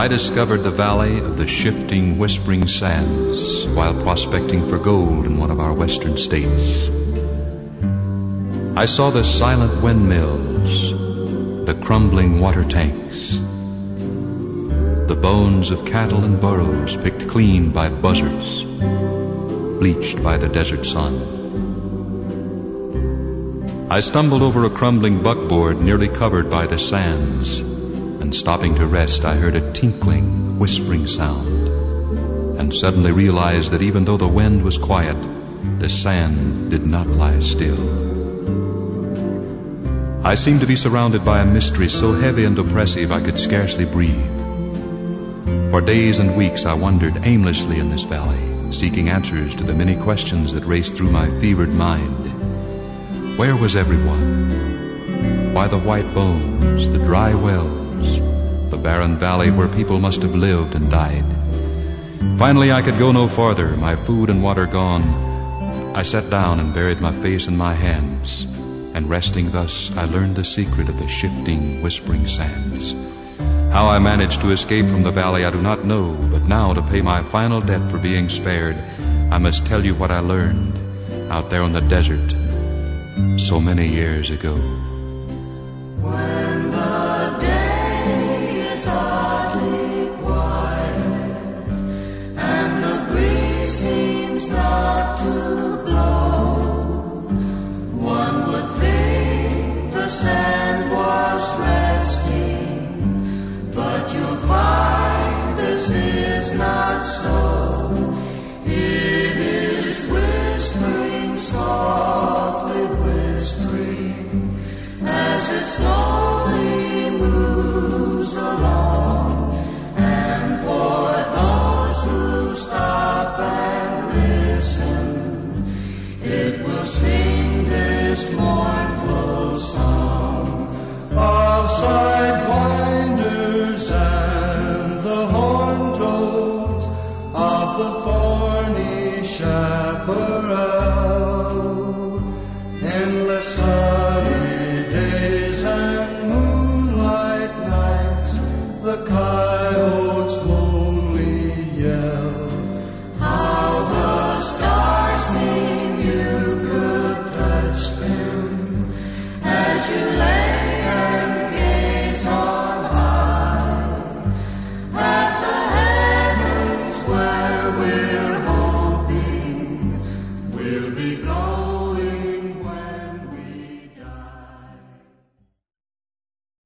I discovered the valley of the shifting, whispering sands while prospecting for gold in one of our western states. I saw the silent windmills, the crumbling water tanks, the bones of cattle and burros picked clean by buzzards, bleached by the desert sun. I stumbled over a crumbling buckboard nearly covered by the sands, and stopping to rest, I heard a tinkling, whispering sound, and suddenly realized that even though the wind was quiet, the sand did not lie still. I seemed to be surrounded by a mystery so heavy and oppressive I could scarcely breathe. For days and weeks I wandered aimlessly in this valley, seeking answers to the many questions that raced through my fevered mind. Where was everyone? Why the white bones, the dry wells, the barren valley where people must have lived and died? Finally, I could go no farther, my food and water gone. I sat down and buried my face in my hands, and resting thus, I learned the secret of the shifting, whispering sands. How I managed to escape from the valley I do not know, but now to pay my final debt for being spared, I must tell you what I learned out there in the desert so many years ago.